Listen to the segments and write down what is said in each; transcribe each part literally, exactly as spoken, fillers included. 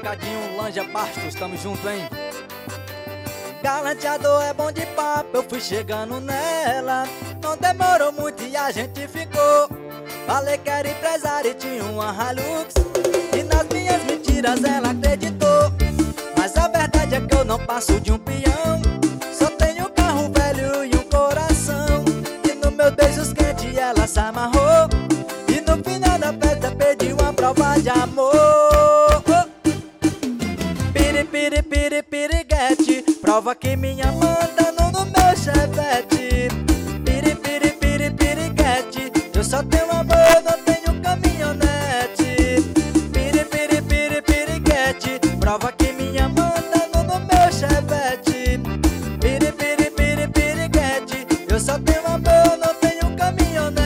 Ricardinho, Lanja Bastos, tamo junto, hein? Galanteador é bom de papo, eu fui chegando nela. Não demorou muito e a gente ficou. Falei que era empresária e tinha uma Hilux, e nas minhas mentiras ela acreditou. Mas a verdade é que eu não passo de um peão. Só tenho um carro velho e um coração. E nos meus beijos quentes ela se amarrou, e no final da festa pedi uma prova de amor. Piri, piri, piri, piriguete, prova que minha manda no, no meu chevette. Piri, piri, piri, piriguete, eu só tenho amor, não tenho caminhonete. Piri, piri, piri, piriguete, prova que minha manda no, no meu chevette. Piri, piri, piri, piriguete, eu só tenho amor, não tenho caminhonete.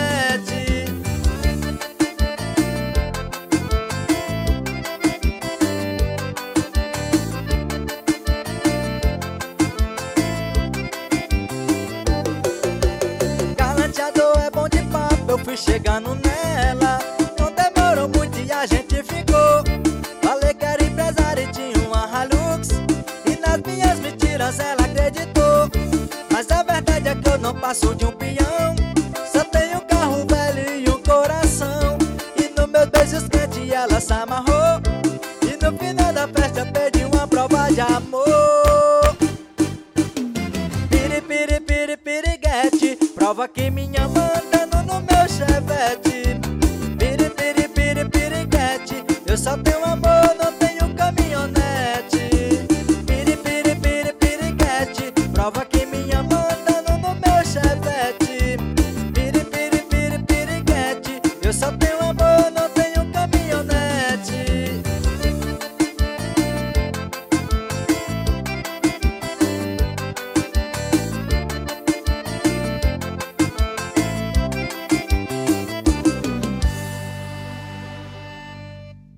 Galanteador é bom de papo, eu fui chegando nela. Não demorou muito e a gente ficou. Falei que era empresária e tinha uma Hilux, e nas minhas mentiras ela acreditou. Mas a verdade é que eu não passo de um peão. Só tenho um carro velho e um coração. E nos meus beijos quentes ela se amarrou, e no final da festa pedi uma prova de amor. Piri, piri, piri, piriguete, prova que minha manda no, no meu chevette. Piri, piri, piri, piriguete, eu só tenho amor, não tenho caminhonete. Piri, piri, piri, piriguete, prova que minha manda no, no meu chevette. Piri, piri, piri, piriguete, eu só tenho